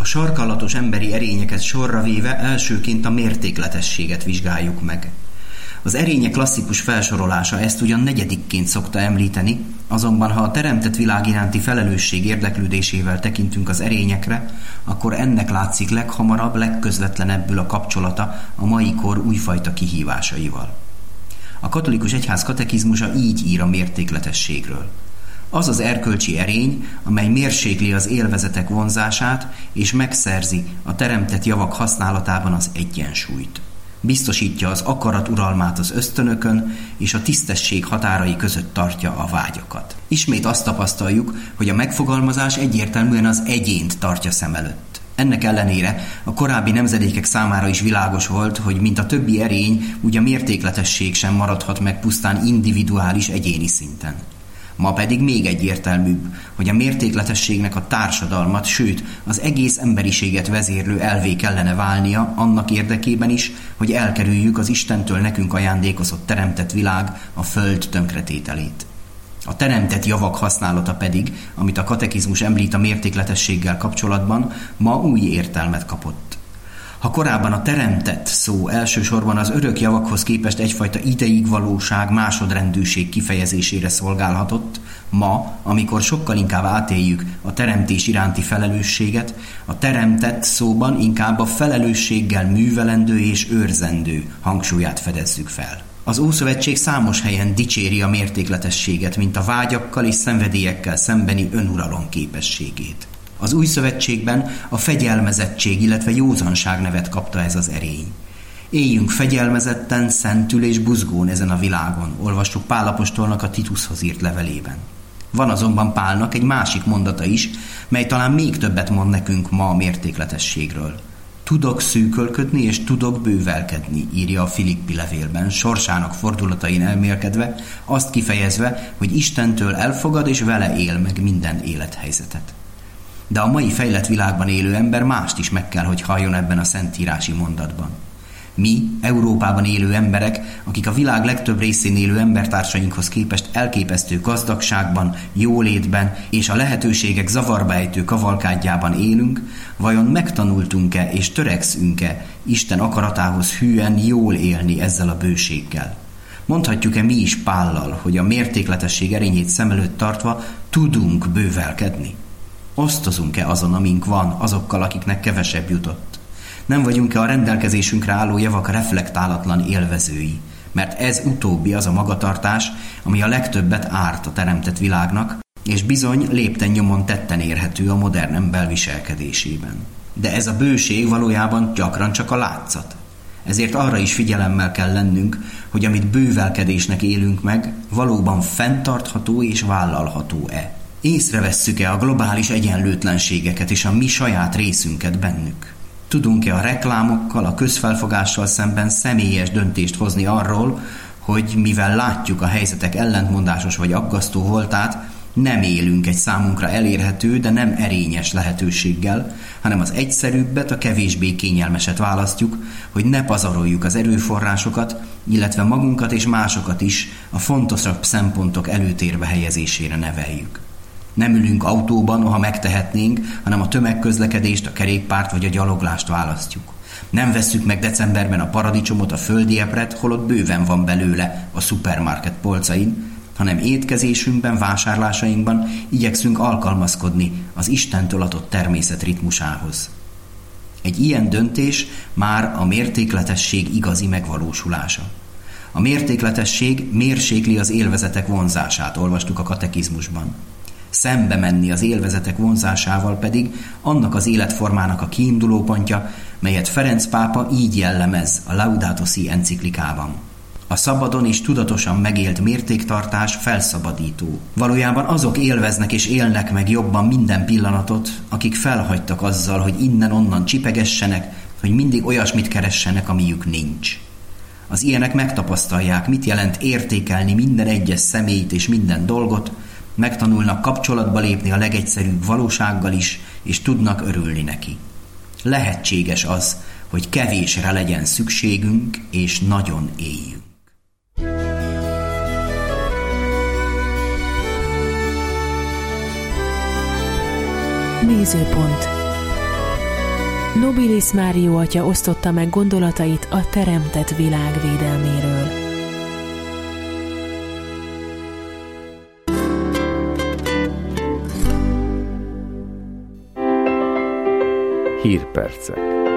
A sarkallatos emberi erényeket sorra véve elsőként a mértékletességet vizsgáljuk meg. Az erények klasszikus felsorolása ezt ugyan negyedikként szokta említeni, azonban ha a teremtett világ iránti felelősség érdeklődésével tekintünk az erényekre, akkor ennek látszik leghamarabb, legközvetlenebbül a kapcsolata a mai kor újfajta kihívásaival. A katolikus egyház katekizmusa így ír a mértékletességről. Az az erkölcsi erény, amely mérsékli az élvezetek vonzását és megszerzi a teremtett javak használatában az egyensúlyt. Biztosítja az akarat uralmát az ösztönökön, és a tisztesség határai között tartja a vágyakat. Ismét azt tapasztaljuk, hogy a megfogalmazás egyértelműen az egyént tartja szem előtt. Ennek ellenére a korábbi nemzedékek számára is világos volt, hogy mint a többi erény, úgy a mértékletesség sem maradhat meg pusztán individuális egyéni szinten. Ma pedig még egyértelműbb, hogy a mértékletességnek a társadalmat, sőt az egész emberiséget vezérlő elvé kellene válnia annak érdekében is, hogy elkerüljük az Istentől nekünk ajándékozott teremtett világ, a föld tönkretételét. A teremtett javak használata pedig, amit a katekizmus említ a mértékletességgel kapcsolatban, ma új értelmet kapott. Ha korábban a teremtett szó elsősorban az örök javakhoz képest egyfajta ideigvalóság, másodrendűség kifejezésére szolgálhatott, ma, amikor sokkal inkább átéljük a teremtés iránti felelősséget, a teremtett szóban inkább a felelősséggel művelendő és őrzendő hangsúlyát fedezzük fel. Az Ószövetség számos helyen dicséri a mértékletességet, mint a vágyakkal és szenvedélyekkel szembeni önuralom képességét. Az Új Szövetségben a fegyelmezettség, illetve józanság nevet kapta ez az erény. Éljünk fegyelmezetten, szentül és buzgón ezen a világon, olvastuk Pál apostolnak a Titushoz írt levelében. Van azonban Pálnak egy másik mondata is, mely talán még többet mond nekünk ma a mértékletességről. Tudok szűkölködni és tudok bővelkedni, írja a Filippi levélben, sorsának fordulatain elmélkedve, azt kifejezve, hogy Istentől elfogad és vele él meg minden élethelyzetet. De a mai fejlett világban élő ember mást is meg kell, hogy halljon ebben a szentírási mondatban. Mi, Európában élő emberek, akik a világ legtöbb részén élő embertársainkhoz képest elképesztő gazdagságban, jólétben és a lehetőségek zavarba ejtő kavalkádjában élünk, vajon megtanultunk-e és törekszünk-e Isten akaratához hűen jól élni ezzel a bőséggel? Mondhatjuk-e mi is Pállal, hogy a mértékletesség erényét szem előtt tartva tudunk bővelkedni? Osztozunk-e azon, amink van, azokkal, akiknek kevesebb jutott? Nem vagyunk-e a rendelkezésünkre álló javak reflektálatlan élvezői? Mert ez utóbbi az a magatartás, ami a legtöbbet árt a teremtett világnak, és bizony lépten nyomon tetten érhető a modern ember viselkedésében. De ez a bőség valójában gyakran csak a látszat. Ezért arra is figyelemmel kell lennünk, hogy amit bővelkedésnek élünk meg, valóban fenntartható és vállalható-e. Észrevesszük-e a globális egyenlőtlenségeket és a mi saját részünket bennük? Tudunk-e a reklámokkal, a közfelfogással szemben személyes döntést hozni arról, hogy mivel látjuk a helyzetek ellentmondásos vagy aggasztó voltát, nem élünk egy számunkra elérhető, de nem erényes lehetőséggel, hanem az egyszerűbbet, a kevésbé kényelmeset választjuk, hogy ne pazaroljuk az erőforrásokat, illetve magunkat és másokat is a fontosabb szempontok előtérbe helyezésére neveljük. Nem ülünk autóban, ha megtehetnénk, hanem a tömegközlekedést, a kerékpárt vagy a gyaloglást választjuk. Nem vesszük meg decemberben a paradicsomot, a földi epret, holott bőven van belőle a szupermarket polcain, hanem étkezésünkben, vásárlásainkban igyekszünk alkalmazkodni az Istentől adott természet ritmusához. Egy ilyen döntés már a mértékletesség igazi megvalósulása. A mértékletesség mérsékli az élvezetek vonzását, olvastuk a katekizmusban. Szembe menni az élvezetek vonzásával pedig annak az életformának a kiindulópontja, melyet Ferenc pápa így jellemez a Laudato Si enciklikában. A szabadon és tudatosan megélt mértéktartás felszabadító. Valójában azok élveznek és élnek meg jobban minden pillanatot, akik felhagytak azzal, hogy innen-onnan csipegessenek, hogy mindig olyasmit keressenek, amiük nincs. Az ilyenek megtapasztalják, mit jelent értékelni minden egyes személyt és minden dolgot, megtanulnak kapcsolatba lépni a legegyszerűbb valósággal is, és tudnak örülni neki. Lehetséges az, hogy kevésre legyen szükségünk, és nagyon éljünk. Nézőpont. Nobilis Mário atya osztotta meg gondolatait a teremtett világ védelméről. Hírpercek.